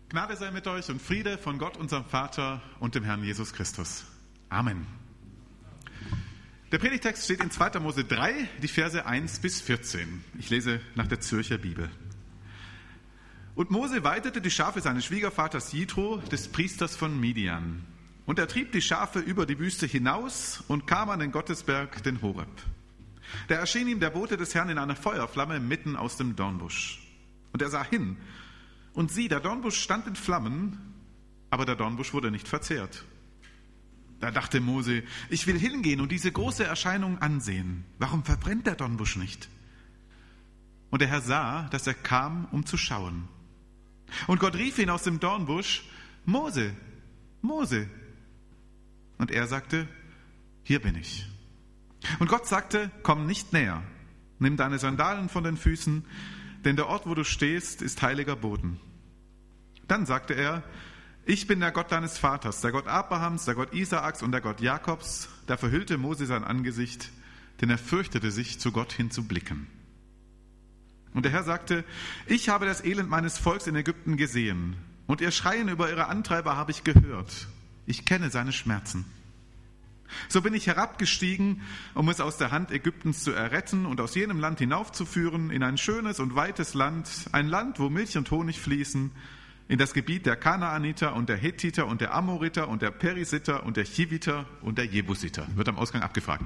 Gnade sei mit euch und Friede von Gott, unserem Vater und dem Herrn Jesus Christus. Amen. Der Predigtext steht in 2. Mose 3, die Verse 1 bis 14. Ich lese nach der Zürcher Bibel. Und Mose weidete die Schafe seines Schwiegervaters Jitro, des Priesters von Midian. Und er trieb die Schafe über die Wüste hinaus und kam an den Gottesberg, den Horeb. Da erschien ihm der Bote des Herrn in einer Feuerflamme mitten aus dem Dornbusch. Und er sah hin, und sieh, der Dornbusch stand in Flammen, aber der Dornbusch wurde nicht verzehrt. Da dachte Mose, ich will hingehen und diese große Erscheinung ansehen. Warum verbrennt der Dornbusch nicht? Und der Herr sah, dass er kam, um zu schauen. Und Gott rief ihn aus dem Dornbusch, Mose, Mose. Und er sagte, hier bin ich. Und Gott sagte, komm nicht näher, nimm deine Sandalen von den Füßen, denn der Ort, wo du stehst, ist heiliger Boden. Dann sagte er, ich bin der Gott deines Vaters, der Gott Abrahams, der Gott Isaaks und der Gott Jakobs. Da verhüllte Mose sein Angesicht, denn er fürchtete sich, zu Gott hinzublicken. Und der Herr sagte, ich habe das Elend meines Volks in Ägypten gesehen, und ihr Schreien über ihre Antreiber habe ich gehört. Ich kenne seine Schmerzen. So bin ich herabgestiegen, um es aus der Hand Ägyptens zu erretten und aus jenem Land hinaufzuführen in ein schönes und weites Land, ein Land, wo Milch und Honig fließen, in das Gebiet der Kanaaniter und der Hethiter und der Amoriter und der Perisiter und der Chiviter und der Jebusiter. Wird am Ausgang abgefragt.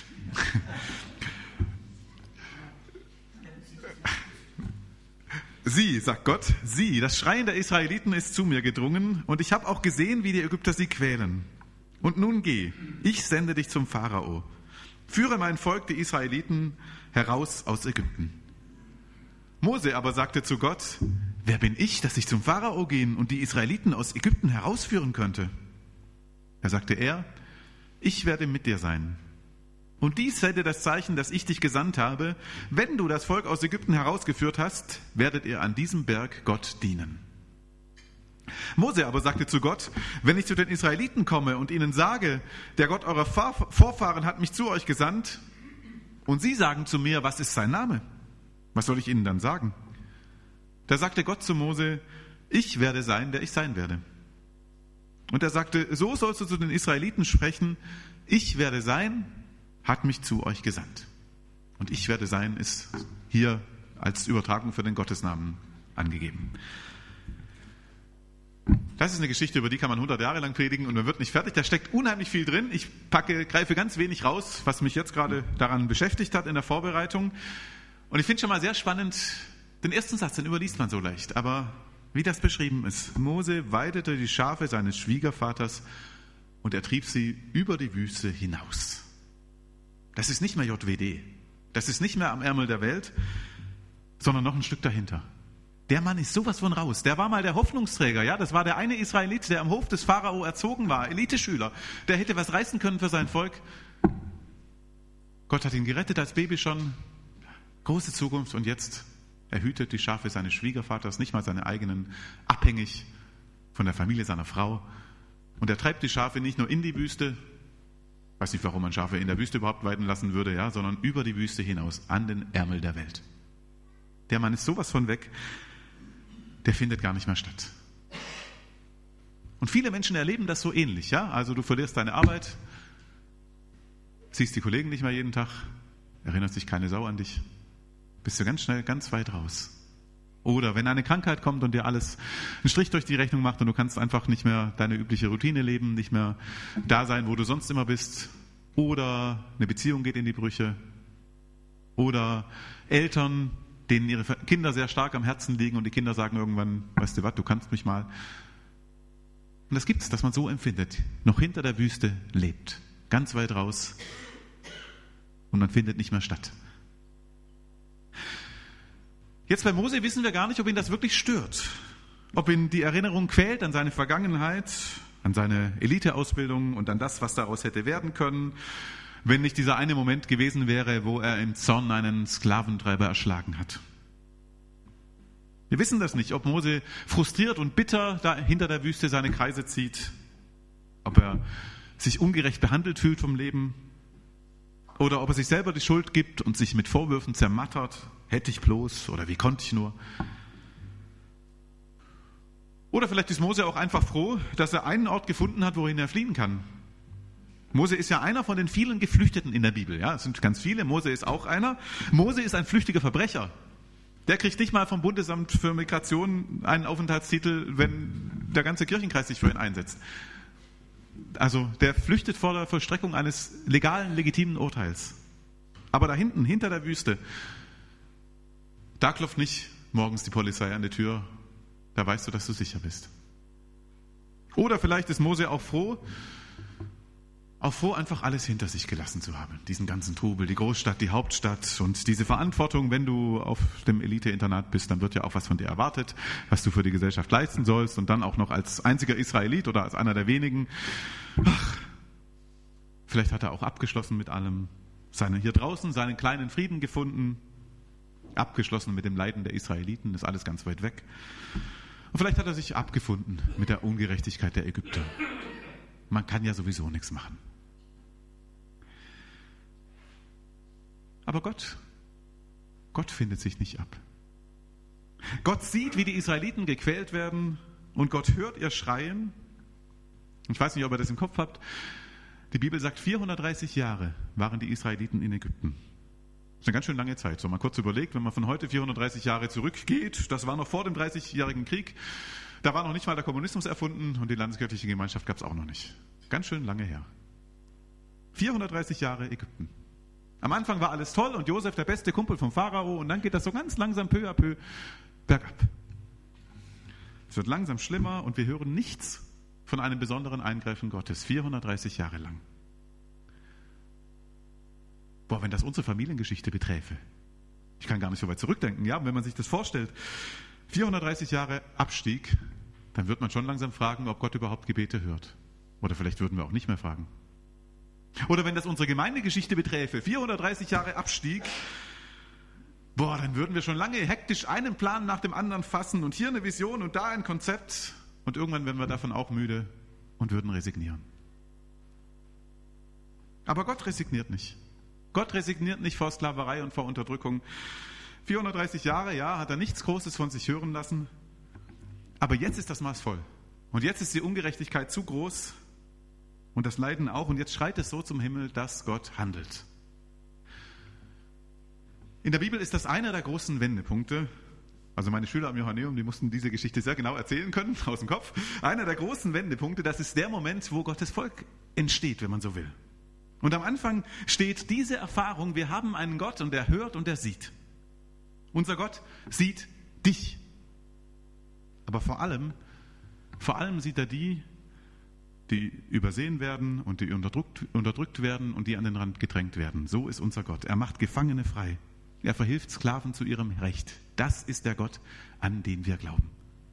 Sieh, sagt Gott, sieh, das Schreien der Israeliten ist zu mir gedrungen und ich habe auch gesehen, wie die Ägypter sie quälen. Und nun geh, ich sende dich zum Pharao. Führe mein Volk, die Israeliten, heraus aus Ägypten. Mose aber sagte zu Gott, wer bin ich, dass ich zum Pharao gehen und die Israeliten aus Ägypten herausführen könnte? Da sagte er, ich werde mit dir sein. Und dies sei dir das Zeichen, dass ich dich gesandt habe. Wenn du das Volk aus Ägypten herausgeführt hast, werdet ihr an diesem Berg Gott dienen. Mose aber sagte zu Gott, wenn ich zu den Israeliten komme und ihnen sage, der Gott eurer Vorfahren hat mich zu euch gesandt, und sie sagen zu mir, was ist sein Name? Was soll ich ihnen dann sagen? Da sagte Gott zu Mose, ich werde sein, der ich sein werde. Und er sagte, so sollst du zu den Israeliten sprechen, ich werde sein, hat mich zu euch gesandt. Und ich werde sein ist hier als Übertragung für den Gottesnamen angegeben. Das ist eine Geschichte, über die kann man 100 Jahre lang predigen und man wird nicht fertig. Da steckt unheimlich viel drin. Ich greife ganz wenig raus, was mich jetzt gerade daran beschäftigt hat in der Vorbereitung. Und ich finde schon mal sehr spannend, den ersten Satz, den überliest man so leicht. Aber wie das beschrieben ist, Mose weidete die Schafe seines Schwiegervaters und er trieb sie über die Wüste hinaus. Das ist nicht mehr JWD. Das ist nicht mehr am Ärmel der Welt, sondern noch ein Stück dahinter. Der Mann ist sowas von raus. Der war mal der Hoffnungsträger. Ja, das war der eine Israelit, der am Hof des Pharao erzogen war, Eliteschüler. Der hätte was reißen können für sein Volk. Gott hat ihn gerettet als Baby schon. Große Zukunft. Und jetzt er hütet die Schafe seines Schwiegervaters, nicht mal seine eigenen, abhängig von der Familie seiner Frau. Und er treibt die Schafe nicht nur in die Wüste, weiß nicht, warum man Schafe in der Wüste überhaupt weiden lassen würde, ja, sondern über die Wüste hinaus, an den Ärmel der Welt. Der Mann ist sowas von weg, der findet gar nicht mehr statt. Und viele Menschen erleben das so ähnlich, ja. Also du verlierst deine Arbeit, siehst die Kollegen nicht mehr jeden Tag, erinnert sich keine Sau an dich, bist du ganz schnell ganz weit raus. Oder wenn eine Krankheit kommt und dir alles einen Strich durch die Rechnung macht und du kannst einfach nicht mehr deine übliche Routine leben, nicht mehr da sein, wo du sonst immer bist. Oder eine Beziehung geht in die Brüche. Oder Eltern, denen ihre Kinder sehr stark am Herzen liegen und die Kinder sagen irgendwann, weißt du was, du kannst mich mal. Und das gibt's, dass man so empfindet, noch hinter der Wüste lebt, ganz weit raus und man findet nicht mehr statt. Jetzt bei Mose wissen wir gar nicht, ob ihn das wirklich stört, ob ihn die Erinnerung quält an seine Vergangenheit, an seine Eliteausbildung und an das, was daraus hätte werden können, wenn nicht dieser eine Moment gewesen wäre, wo er im Zorn einen Sklaventreiber erschlagen hat. Wir wissen das nicht, ob Mose frustriert und bitter da hinter der Wüste seine Kreise zieht, ob er sich ungerecht behandelt fühlt vom Leben oder ob er sich selber die Schuld gibt und sich mit Vorwürfen zermattert, hätte ich bloß oder wie konnte ich nur. Oder vielleicht ist Mose auch einfach froh, dass er einen Ort gefunden hat, wohin er fliehen kann. Mose ist ja einer von den vielen Geflüchteten in der Bibel. Ja, es sind ganz viele. Mose ist auch einer. Mose ist ein flüchtiger Verbrecher. Der kriegt nicht mal vom Bundesamt für Migration einen Aufenthaltstitel, wenn der ganze Kirchenkreis sich für ihn einsetzt. Also der flüchtet vor der Vollstreckung eines legalen, legitimen Urteils. Aber da hinten, hinter der Wüste, da klopft nicht morgens die Polizei an die Tür. Da weißt du, dass du sicher bist. Oder vielleicht ist Mose auch froh, einfach alles hinter sich gelassen zu haben. Diesen ganzen Trubel, die Großstadt, die Hauptstadt und diese Verantwortung, wenn du auf dem Elite-Internat bist, dann wird ja auch was von dir erwartet, was du für die Gesellschaft leisten sollst und dann auch noch als einziger Israelit oder als einer der wenigen. Vielleicht hat er auch abgeschlossen mit allem, hier draußen seinen kleinen Frieden gefunden, abgeschlossen mit dem Leiden der Israeliten, ist alles ganz weit weg. Und vielleicht hat er sich abgefunden mit der Ungerechtigkeit der Ägypter. Man kann ja sowieso nichts machen. Aber Gott findet sich nicht ab. Gott sieht, wie die Israeliten gequält werden und Gott hört ihr Schreien. Ich weiß nicht, ob ihr das im Kopf habt. Die Bibel sagt, 430 Jahre waren die Israeliten in Ägypten. Das ist eine ganz schön lange Zeit. So mal kurz überlegt, wenn man von heute 430 Jahre zurückgeht, das war noch vor dem 30-jährigen Krieg, da war noch nicht mal der Kommunismus erfunden und die landeskirchliche Gemeinschaft gab es auch noch nicht. Ganz schön lange her. 430 Jahre Ägypten. Am Anfang war alles toll und Josef der beste Kumpel vom Pharao und dann geht das so ganz langsam peu à peu bergab. Es wird langsam schlimmer und wir hören nichts von einem besonderen Eingreifen Gottes. 430 Jahre lang. Wenn das unsere Familiengeschichte beträfe. Ich kann gar nicht so weit zurückdenken. Ja, wenn man sich das vorstellt, 430 Jahre Abstieg, dann wird man schon langsam fragen, ob Gott überhaupt Gebete hört. Oder vielleicht würden wir auch nicht mehr fragen. Oder wenn das unsere Gemeindegeschichte beträfe, 430 Jahre Abstieg, dann würden wir schon lange hektisch einen Plan nach dem anderen fassen und hier eine Vision und da ein Konzept und irgendwann wären wir davon auch müde und würden resignieren. Aber Gott resigniert nicht. Gott resigniert nicht vor Sklaverei und vor Unterdrückung. 430 Jahre, ja, hat er nichts Großes von sich hören lassen. Aber jetzt ist das Maß voll. Und jetzt ist die Ungerechtigkeit zu groß und das Leiden auch. Und jetzt schreit es so zum Himmel, dass Gott handelt. In der Bibel ist das einer der großen Wendepunkte. Also meine Schüler am Johanneum, die mussten diese Geschichte sehr genau erzählen können, aus dem Kopf. Einer der großen Wendepunkte, das ist der Moment, wo Gottes Volk entsteht, wenn man so will. Und am Anfang steht diese Erfahrung, wir haben einen Gott und der hört und der sieht. Unser Gott sieht dich. Aber vor allem sieht er die übersehen werden und die unterdrückt werden und die an den Rand gedrängt werden. So ist unser Gott. Er macht Gefangene frei. Er verhilft Sklaven zu ihrem Recht. Das ist der Gott, an den wir glauben.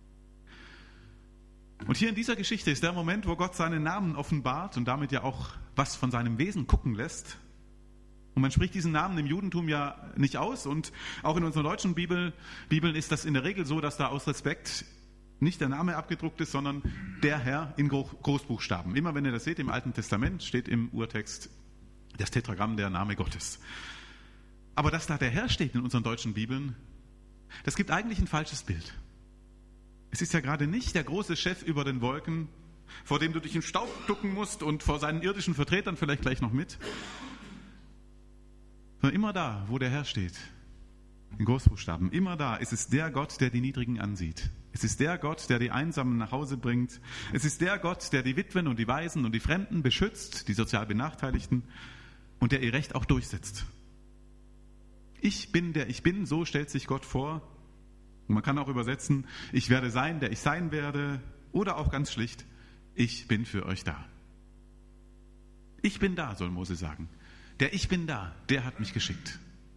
Und hier in dieser Geschichte ist der Moment, wo Gott seinen Namen offenbart und damit ja auch was von seinem Wesen gucken lässt. Und man spricht diesen Namen im Judentum ja nicht aus und auch in unseren deutschen Bibeln ist das in der Regel so, dass da aus Respekt nicht der Name abgedruckt ist, sondern der Herr in Großbuchstaben. Immer wenn ihr das seht im Alten Testament, steht im Urtext das Tetragramm der Name Gottes. Aber dass da der Herr steht in unseren deutschen Bibeln, das gibt eigentlich ein falsches Bild. Es ist ja gerade nicht der große Chef über den Wolken, vor dem du dich im Staub ducken musst und vor seinen irdischen Vertretern vielleicht gleich noch mit. Sondern immer da, wo der Herr steht, in Großbuchstaben, immer da ist es der Gott, der die Niedrigen ansieht. Es ist der Gott, der die Einsamen nach Hause bringt. Es ist der Gott, der die Witwen und die Waisen und die Fremden beschützt, die sozial Benachteiligten und der ihr Recht auch durchsetzt. Ich bin der ich bin, so stellt sich Gott vor. Und man kann auch übersetzen, ich werde sein, der ich sein werde. Oder auch ganz schlicht, ich bin für euch da. Ich bin da, soll Mose sagen. Der ich bin da, der hat mich geschickt.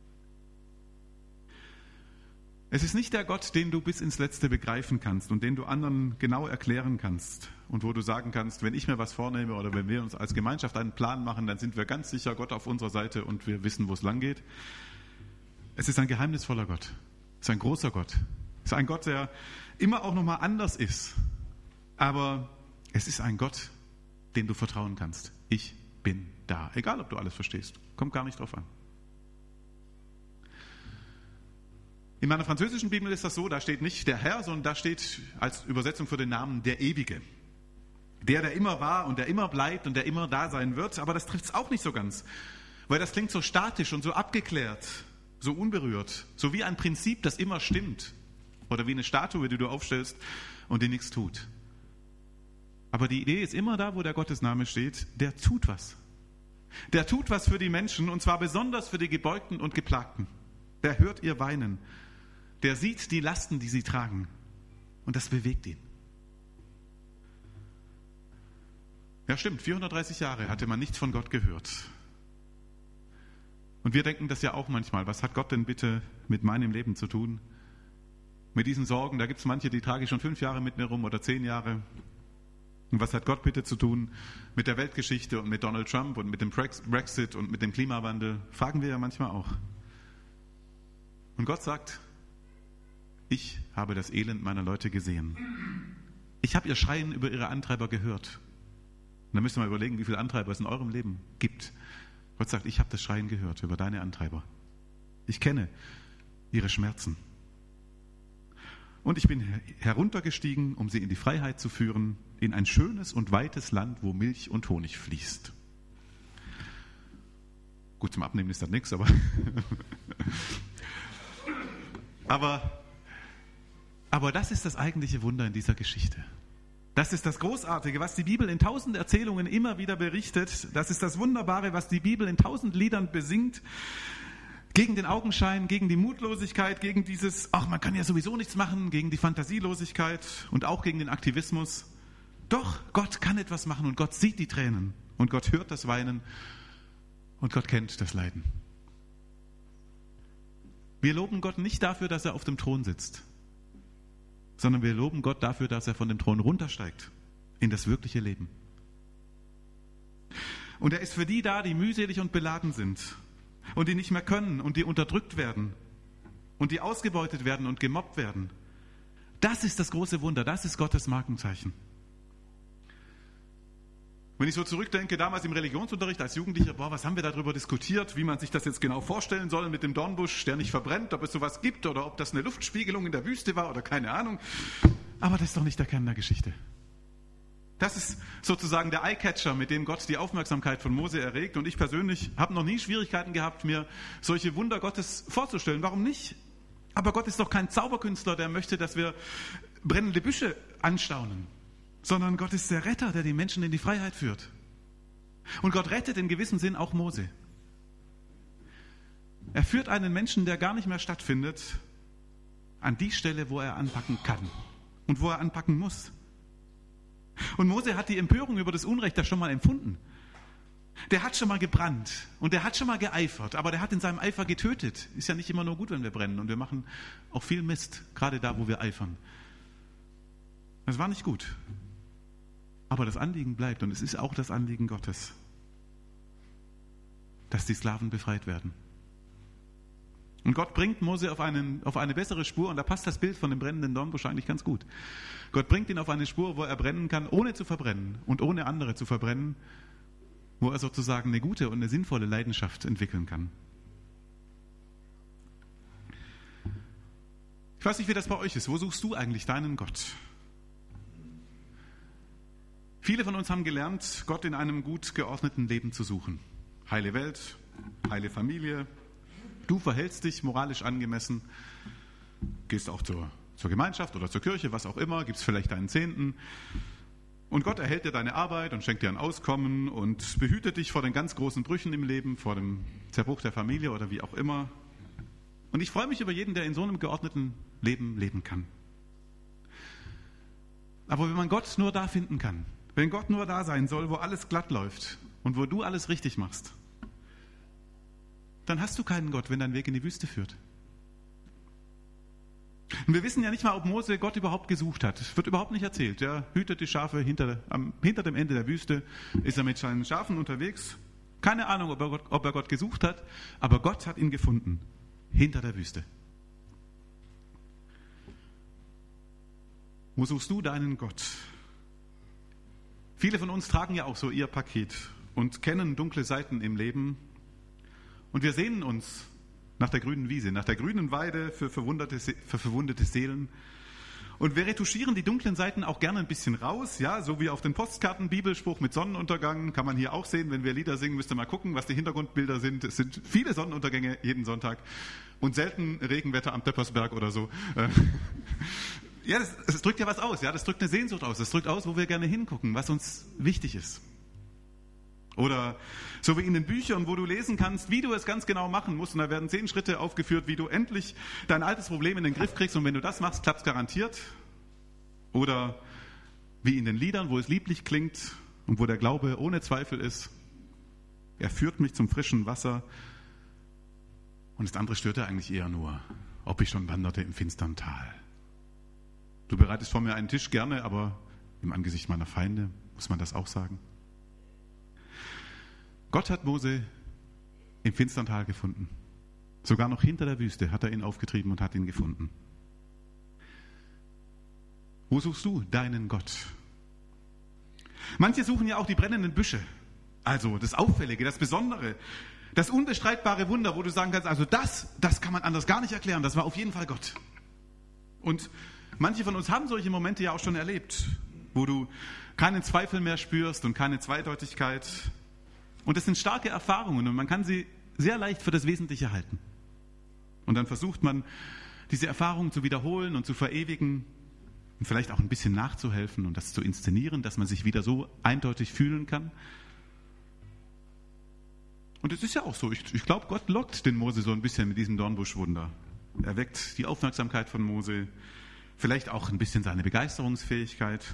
Es ist nicht der Gott, den du bis ins Letzte begreifen kannst und den du anderen genau erklären kannst und wo du sagen kannst, wenn ich mir was vornehme oder wenn wir uns als Gemeinschaft einen Plan machen, dann sind wir ganz sicher Gott auf unserer Seite und wir wissen, wo es lang geht. Es ist ein geheimnisvoller Gott. Es ist ein großer Gott. Es ist ein Gott, der immer auch nochmal anders ist. Aber es ist ein Gott, dem du vertrauen kannst. Ich bin da. Egal, ob du alles verstehst. Kommt gar nicht drauf an. In meiner französischen Bibel ist das so, da steht nicht der Herr, sondern da steht als Übersetzung für den Namen der Ewige. Der immer war und der immer bleibt und der immer da sein wird. Aber das trifft es auch nicht so ganz, weil das klingt so statisch und so abgeklärt, so unberührt, so wie ein Prinzip, das immer stimmt. Oder wie eine Statue, die du aufstellst und die nichts tut. Aber die Idee ist immer da, wo der Gottesname steht, der tut was. Der tut was für die Menschen und zwar besonders für die Gebeugten und Geplagten. Der hört ihr Weinen. Der sieht die Lasten, die sie tragen. Und das bewegt ihn. Ja, stimmt, 430 Jahre hatte man nichts von Gott gehört. Und wir denken das ja auch manchmal. Was hat Gott denn bitte mit meinem Leben zu tun? Mit diesen Sorgen, da gibt es manche, die trage ich schon 5 Jahre mit mir rum oder 10 Jahre. Und was hat Gott bitte zu tun mit der Weltgeschichte und mit Donald Trump und mit dem Brexit und mit dem Klimawandel? Fragen wir ja manchmal auch. Und Gott sagt, ich habe das Elend meiner Leute gesehen. Ich habe ihr Schreien über ihre Antreiber gehört. Und dann müsst ihr mal überlegen, wie viele Antreiber es in eurem Leben gibt. Gott sagt, ich habe das Schreien gehört über deine Antreiber. Ich kenne ihre Schmerzen. Und ich bin heruntergestiegen, um sie in die Freiheit zu führen, in ein schönes und weites Land, wo Milch und Honig fließt. Gut, zum Abnehmen ist das nichts, aber das ist das eigentliche Wunder in dieser Geschichte. Das ist das Großartige, was die Bibel in 1000 Erzählungen immer wieder berichtet. Das ist das Wunderbare, was die Bibel in 1000 Liedern besingt. Gegen den Augenschein, gegen die Mutlosigkeit, gegen dieses, ach, man kann ja sowieso nichts machen, gegen die Fantasielosigkeit und auch gegen den Aktivismus. Doch, Gott kann etwas machen und Gott sieht die Tränen und Gott hört das Weinen und Gott kennt das Leiden. Wir loben Gott nicht dafür, dass er auf dem Thron sitzt, sondern wir loben Gott dafür, dass er von dem Thron runtersteigt in das wirkliche Leben. Und er ist für die da, die mühselig und beladen sind und die nicht mehr können und die unterdrückt werden und die ausgebeutet werden und gemobbt werden. Das ist das große Wunder, das ist Gottes Markenzeichen. Wenn ich so zurückdenke, damals im Religionsunterricht als Jugendlicher, was haben wir darüber diskutiert, wie man sich das jetzt genau vorstellen soll mit dem Dornbusch, der nicht verbrennt, ob es sowas gibt oder ob das eine Luftspiegelung in der Wüste war oder keine Ahnung. Aber das ist doch nicht der Kern der Geschichte. Das ist sozusagen der Eyecatcher, mit dem Gott die Aufmerksamkeit von Mose erregt. Und ich persönlich habe noch nie Schwierigkeiten gehabt, mir solche Wunder Gottes vorzustellen. Warum nicht? Aber Gott ist doch kein Zauberkünstler, der möchte, dass wir brennende Büsche anstaunen. Sondern Gott ist der Retter, der die Menschen in die Freiheit führt. Und Gott rettet in gewissem Sinn auch Mose. Er führt einen Menschen, der gar nicht mehr stattfindet, an die Stelle, wo er anpacken kann und wo er anpacken muss. Und Mose hat die Empörung über das Unrecht da schon mal empfunden. Der hat schon mal gebrannt und der hat schon mal geeifert, aber der hat in seinem Eifer getötet. Ist ja nicht immer nur gut, wenn wir brennen und wir machen auch viel Mist, gerade da, wo wir eifern. Das war nicht gut. Aber das Anliegen bleibt und es ist auch das Anliegen Gottes, dass die Sklaven befreit werden. Und Gott bringt Mose auf eine bessere Spur und da passt das Bild von dem brennenden Dornbusch eigentlich ganz gut. Gott bringt ihn auf eine Spur, wo er brennen kann, ohne zu verbrennen und ohne andere zu verbrennen, wo er sozusagen eine gute und eine sinnvolle Leidenschaft entwickeln kann. Ich weiß nicht, wie das bei euch ist. Wo suchst du eigentlich deinen Gott? Viele von uns haben gelernt, Gott in einem gut geordneten Leben zu suchen. Heile Welt, heile Familie. Du verhältst dich moralisch angemessen, gehst auch zur Gemeinschaft oder zur Kirche, was auch immer, gibst vielleicht deinen Zehnten. Und Gott erhält dir deine Arbeit und schenkt dir ein Auskommen und behütet dich vor den ganz großen Brüchen im Leben, vor dem Zerbruch der Familie oder wie auch immer. Und ich freue mich über jeden, der in so einem geordneten Leben leben kann. Aber wenn man Gott nur da finden kann, wenn Gott nur da sein soll, wo alles glatt läuft und wo du alles richtig machst, dann hast du keinen Gott, wenn dein Weg in die Wüste führt. Und wir wissen ja nicht mal, ob Mose Gott überhaupt gesucht hat. Es wird überhaupt nicht erzählt. Er hütet die Schafe hinter dem Ende der Wüste, ist er mit seinen Schafen unterwegs. Keine Ahnung, ob er Gott gesucht hat, aber Gott hat ihn gefunden, hinter der Wüste. Wo suchst du deinen Gott? Viele von uns tragen ja auch so ihr Paket und kennen dunkle Seiten im Leben. Und wir sehnen uns nach der grünen Wiese, nach der grünen Weide für verwundete Seelen. Und wir retuschieren die dunklen Seiten auch gerne ein bisschen raus, ja, so wie auf den Postkarten, Bibelspruch mit Sonnenuntergang, kann man hier auch sehen, wenn wir Lieder singen, müsst ihr mal gucken, was die Hintergrundbilder sind. Es sind viele Sonnenuntergänge jeden Sonntag und selten Regenwetter am Deppersberg oder so. Ja, das drückt ja was aus, ja, das drückt eine Sehnsucht aus, das drückt aus, wo wir gerne hingucken, was uns wichtig ist. Oder so wie in den Büchern, wo du lesen kannst, wie du es ganz genau machen musst. Und da werden 10 Schritte aufgeführt, wie du endlich dein altes Problem in den Griff kriegst. Und wenn du das machst, klappt es garantiert. Oder wie in den Liedern, wo es lieblich klingt und wo der Glaube ohne Zweifel ist. Er führt mich zum frischen Wasser. Und das andere störte eigentlich eher nur, ob ich schon wanderte im finstern Tal. Du bereitest vor mir einen Tisch gerne, aber im Angesicht meiner Feinde muss man das auch sagen. Gott hat Mose im finstern Tal gefunden. Sogar noch hinter der Wüste hat er ihn aufgetrieben und hat ihn gefunden. Wo suchst du deinen Gott? Manche suchen ja auch die brennenden Büsche. Also das Auffällige, das Besondere, das unbestreitbare Wunder, wo du sagen kannst, also das kann man anders gar nicht erklären. Das war auf jeden Fall Gott. Und manche von uns haben solche Momente ja auch schon erlebt, wo du keinen Zweifel mehr spürst und keine Zweideutigkeit. Und das sind starke Erfahrungen und man kann sie sehr leicht für das Wesentliche halten. Und dann versucht man, diese Erfahrungen zu wiederholen und zu verewigen und vielleicht auch ein bisschen nachzuhelfen und das zu inszenieren, dass man sich wieder so eindeutig fühlen kann. Und es ist ja auch so, ich glaube, Gott lockt den Mose so ein bisschen mit diesem Dornbuschwunder. Er weckt die Aufmerksamkeit von Mose, vielleicht auch ein bisschen seine Begeisterungsfähigkeit.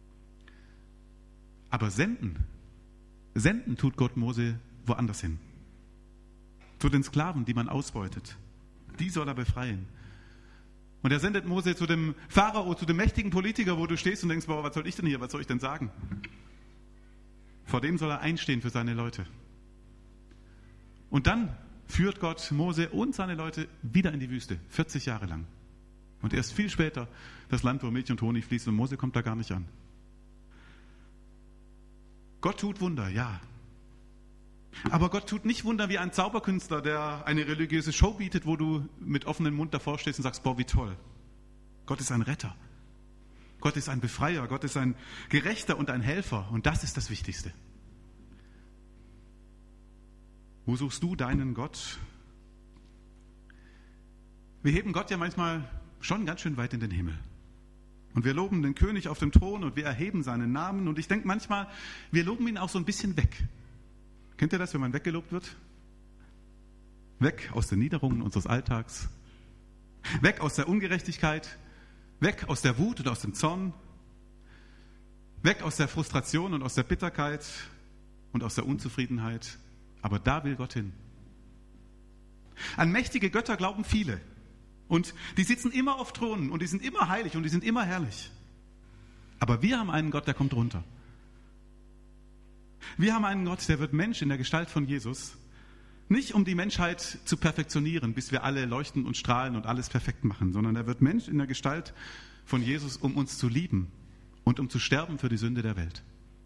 Aber senden tut Gott Mose woanders hin. Zu den Sklaven, die man ausbeutet. Die soll er befreien. Und er sendet Mose zu dem Pharao, zu dem mächtigen Politiker, wo du stehst und denkst, boah, was soll ich denn hier, was soll ich denn sagen? Vor dem soll er einstehen für seine Leute. Und dann führt Gott Mose und seine Leute wieder in die Wüste, 40 Jahre lang. Und erst viel später das Land, wo Milch und Honig fließt, und Mose kommt da gar nicht an. Gott tut Wunder, ja. Aber Gott tut nicht Wunder wie ein Zauberkünstler, der eine religiöse Show bietet, wo du mit offenem Mund davor stehst und sagst, boah, wie toll. Gott ist ein Retter. Gott ist ein Befreier. Gott ist ein Gerechter und ein Helfer. Und das ist das Wichtigste. Wo suchst du deinen Gott? Wir heben Gott ja manchmal schon ganz schön weit in den Himmel. Und wir loben den König auf dem Thron und wir erheben seinen Namen. Und ich denke manchmal, wir loben ihn auch so ein bisschen weg. Kennt ihr das, wenn man weggelobt wird? Weg aus den Niederungen unseres Alltags. Weg aus der Ungerechtigkeit. Weg aus der Wut und aus dem Zorn. Weg aus der Frustration und aus der Bitterkeit und aus der Unzufriedenheit. Aber da will Gott hin. An mächtige Götter glauben viele. Und die sitzen immer auf Thronen und die sind immer heilig und die sind immer herrlich. Aber wir haben einen Gott, der kommt runter. Wir haben einen Gott, der wird Mensch in der Gestalt von Jesus. Nicht um die Menschheit zu perfektionieren, bis wir alle leuchten und strahlen und alles perfekt machen, sondern er wird Mensch in der Gestalt von Jesus, um uns zu lieben und um zu sterben für die Sünde der Welt.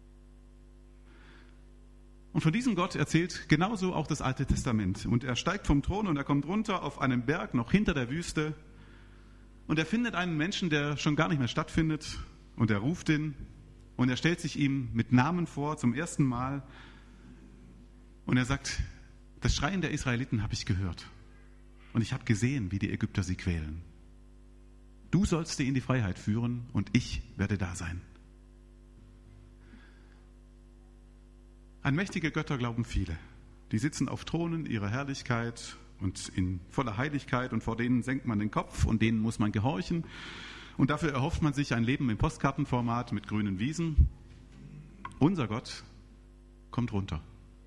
Und von diesem Gott erzählt genauso auch das Alte Testament. Und er steigt vom Thron und er kommt runter auf einen Berg, noch hinter der Wüste. Und er findet einen Menschen, der schon gar nicht mehr stattfindet. Und er ruft ihn und er stellt sich ihm mit Namen vor zum ersten Mal. Und er sagt, das Schreien der Israeliten habe ich gehört. Und ich habe gesehen, wie die Ägypter sie quälen. Du sollst sie in die Freiheit führen und ich werde da sein. An mächtige Götter glauben viele. Die sitzen auf Thronen ihrer Herrlichkeit und in voller Heiligkeit und vor denen senkt man den Kopf und denen muss man gehorchen. Und dafür erhofft man sich ein Leben im Postkartenformat mit grünen Wiesen. Unser Gott kommt runter.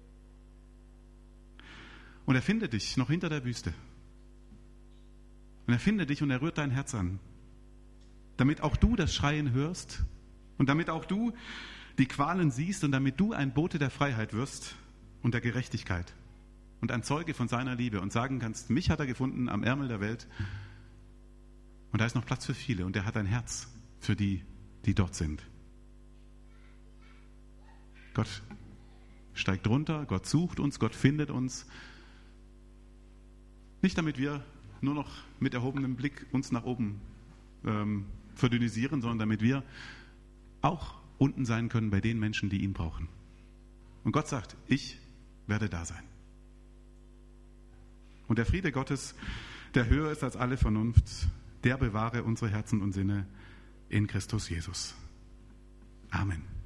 Und er findet dich noch hinter der Wüste. Und er findet dich und er rührt dein Herz an. Damit auch du das Schreien hörst und damit auch du die Qualen siehst und damit du ein Bote der Freiheit wirst und der Gerechtigkeit und ein Zeuge von seiner Liebe und sagen kannst, mich hat er gefunden am Ärmel der Welt und da ist noch Platz für viele und er hat ein Herz für die, die dort sind. Gott steigt runter, Gott sucht uns, Gott findet uns Nicht damit wir nur noch mit erhobenem Blick uns nach oben verdünnisieren, sondern damit wir auch unten sein können bei den Menschen, die ihn brauchen. Und Gott sagt, ich werde da sein. Und der Friede Gottes, der höher ist als alle Vernunft, der bewahre unsere Herzen und Sinne in Christus Jesus. Amen.